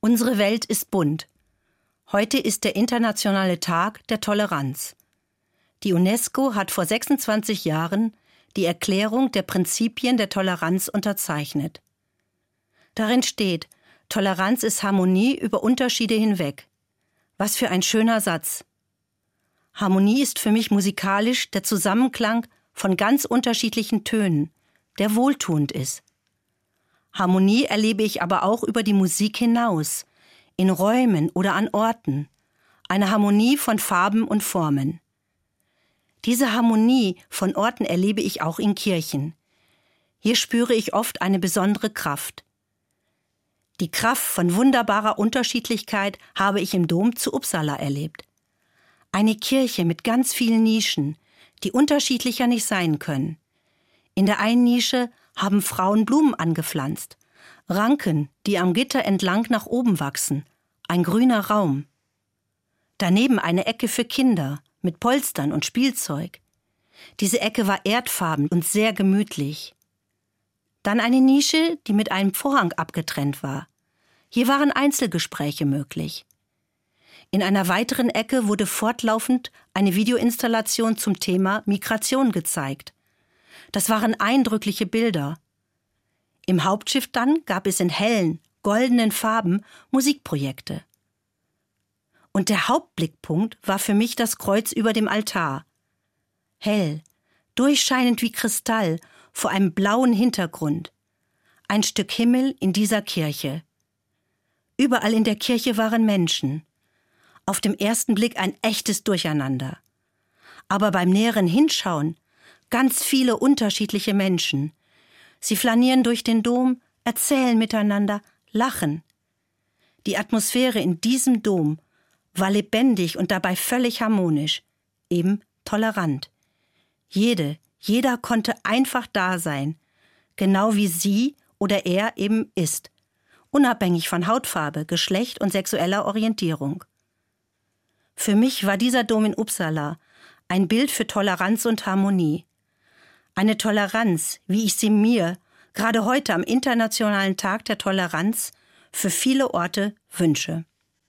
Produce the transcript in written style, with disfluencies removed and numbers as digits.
Unsere Welt ist bunt. Heute ist der Internationale Tag der Toleranz. Die UNESCO hat vor 26 Jahren die Erklärung der Prinzipien der Toleranz unterzeichnet. Darin steht, Toleranz ist Harmonie über Unterschiede hinweg. Was für ein schöner Satz. Harmonie ist für mich musikalisch der Zusammenklang von ganz unterschiedlichen Tönen, der wohltuend ist. Harmonie erlebe ich aber auch über die Musik hinaus, in Räumen oder an Orten. Eine Harmonie von Farben und Formen. Diese Harmonie von Orten erlebe ich auch in Kirchen. Hier spüre ich oft eine besondere Kraft. Die Kraft von wunderbarer Unterschiedlichkeit habe ich im Dom zu Uppsala erlebt. Eine Kirche mit ganz vielen Nischen, die unterschiedlicher nicht sein können. In der einen Nische haben Frauen Blumen angepflanzt. Ranken, die am Gitter entlang nach oben wachsen. Ein grüner Raum. Daneben eine Ecke für Kinder mit Polstern und Spielzeug. Diese Ecke war erdfarben und sehr gemütlich. Dann eine Nische, die mit einem Vorhang abgetrennt war. Hier waren Einzelgespräche möglich. In einer weiteren Ecke wurde fortlaufend eine Videoinstallation zum Thema Migration gezeigt. Das waren eindrückliche Bilder. Im Hauptschiff dann gab es in hellen, goldenen Farben Musikprojekte. Und der Hauptblickpunkt war für mich das Kreuz über dem Altar. Hell, durchscheinend wie Kristall vor einem blauen Hintergrund. Ein Stück Himmel in dieser Kirche. Überall in der Kirche waren Menschen. Auf dem ersten Blick ein echtes Durcheinander. Aber beim näheren Hinschauen ganz viele unterschiedliche Menschen. Sie flanieren durch den Dom, erzählen miteinander, lachen. Die Atmosphäre in diesem Dom war lebendig und dabei völlig harmonisch, eben tolerant. Jeder konnte einfach da sein, genau wie sie oder er eben ist, unabhängig von Hautfarbe, Geschlecht und sexueller Orientierung. Für mich war dieser Dom in Uppsala ein Bild für Toleranz und Harmonie. Eine Toleranz, wie ich sie mir, gerade heute am Internationalen Tag der Toleranz, für viele Orte wünsche.